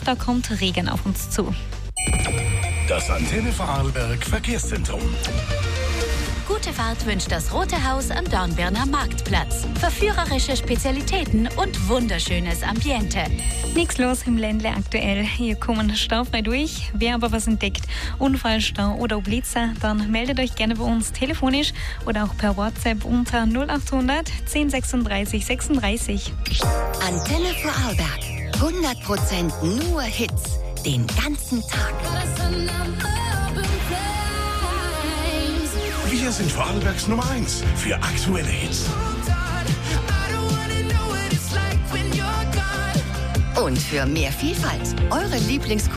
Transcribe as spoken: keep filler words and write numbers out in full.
da kommt Regen auf uns zu. Das Antenne Vorarlberg Verkehrszentrum. Gute Fahrt wünscht das Rote Haus am Dornbirner Marktplatz. Verführerische Spezialitäten und wunderschönes Ambiente. Nichts los im Ländle aktuell. Hier kommen staufrei durch. Wer aber was entdeckt, Unfallstau oder Blitzer, dann meldet euch gerne bei uns telefonisch oder auch per WhatsApp unter null acht hundert zehn sechsunddreißig sechsunddreißig. Antenne Vorarlberg. hundert Prozent nur Hits. Den ganzen Tag. Wir sind Vorarlbergs Nummer eins für aktuelle Hits. Und für mehr Vielfalt. Eure Lieblings